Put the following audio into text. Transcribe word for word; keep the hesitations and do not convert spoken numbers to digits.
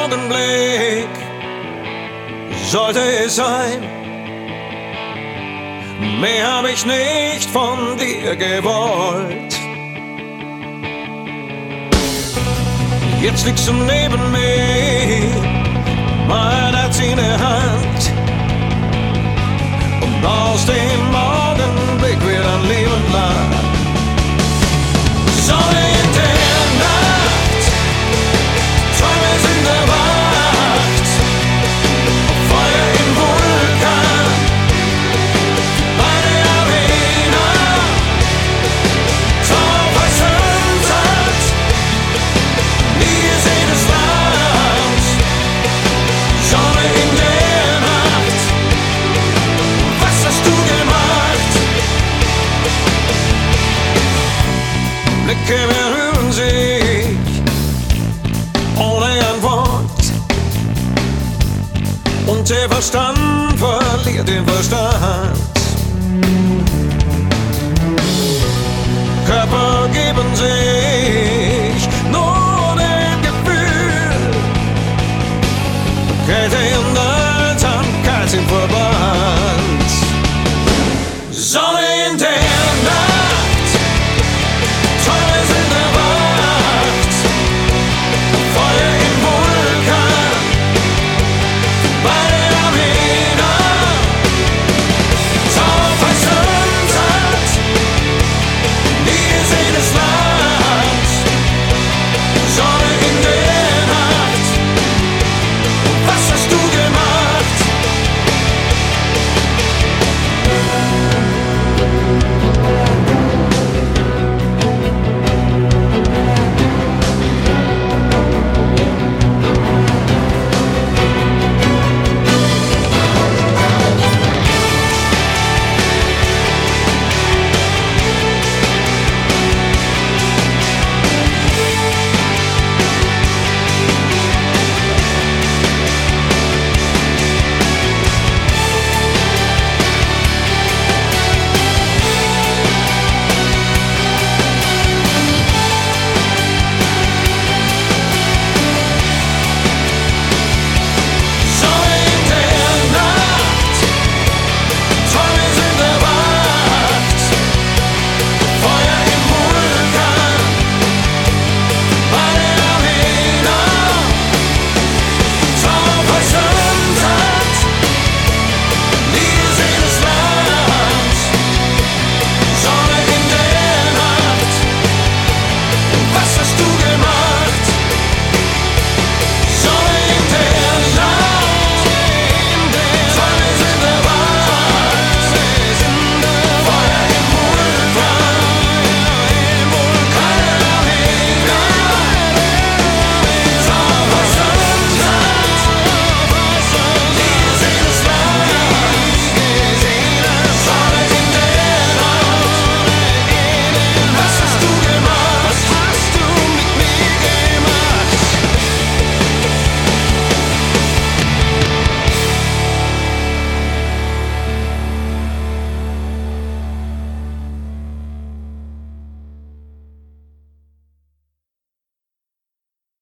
Augenblick sollte es sein. Mehr hab ich nicht von dir gewollt. Jetzt liegst du neben mir, mein Herz in der Hand. Und aus dem Augenblick wird ein Leben lang. Sonne in der Nacht, Träume sind erwacht. Feuer im Vulkan, bei der Arena. Traum versöhnt, nie gesehenes Land. Sonne in der Nacht, was hast du gemacht? Blicke berühren sich ohne Antwort und der Verstand verliert den Verstand. Körper geben sich nur dem Gefühl, Kälte und